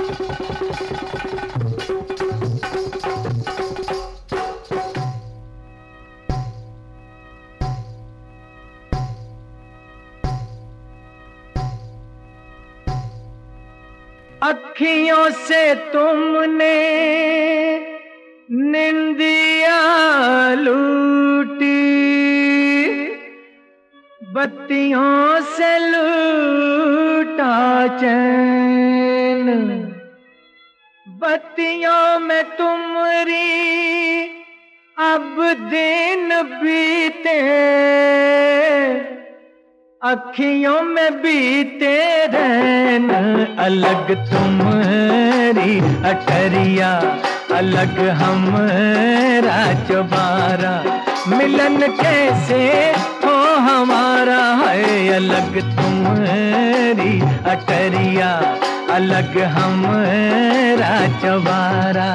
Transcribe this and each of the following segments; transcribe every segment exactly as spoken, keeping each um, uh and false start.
अखियों से तुमने निंदिया लूटी, बत्तियों से लूटा चैन। बत्तियों में तुम्हारी अब दिन बीते, अखियों में बीते रहन अलग तुम्हारी अटरिया, अलग हमारा चौबारा। मिलन कैसे हो हमारा है, अलग तुम्हारी अटरिया, अलग हमारा चौबारा।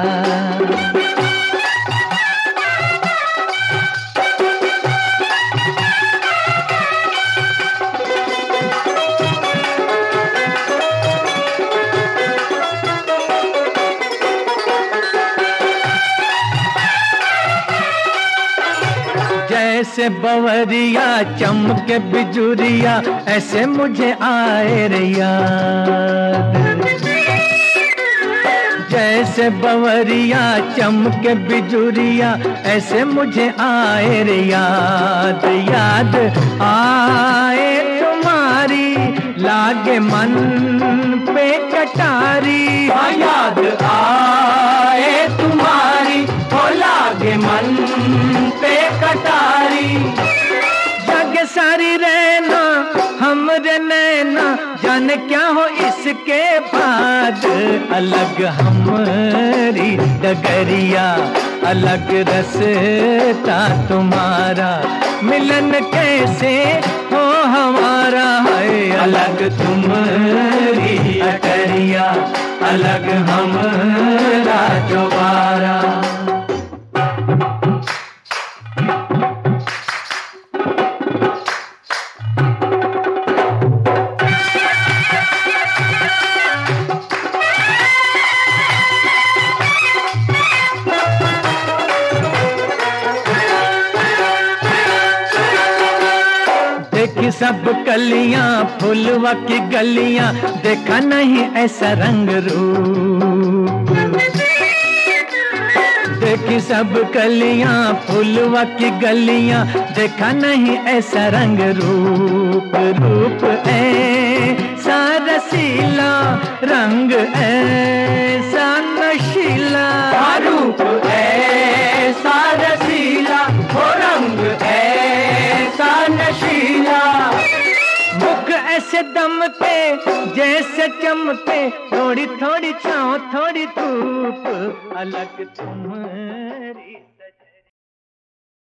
जैसे बवरिया चमके बिजुरिया, ऐसे मुझे आए रे याद। जैसे बवरिया चमके बिजुरिया, ऐसे मुझे आए रे याद। याद आए तुम्हारी लागे मन पे कटारी, याद आए तुम्हारी हो लागे मन पे कटारी। जग सारी रहना हमरे नैना, जाने क्या हो इसके बाद। अलग हमारी डगरिया, अलग रसता तुम्हारा। मिलन कैसे हो हमारा है, अलग तुम्हारी अटरिया, अलग हमारा चौबारा। देखी सब कलियां फूलवा की गलियां, देखा नहीं ऐसा रंग रूप। देखी सब कलियां फूलवा की गलियां, देखा नहीं ऐसा रंग रूप। रूप ऐसा रसीला, रंग ऐसा नशीला। रूप ऐसा रसीला, हो रंग ऐसा नशीला। मुख ऐसे दमके जैसे चमके, थोड़ी थोड़ी छाँव थोड़ी धूप, अलग तुम्हारी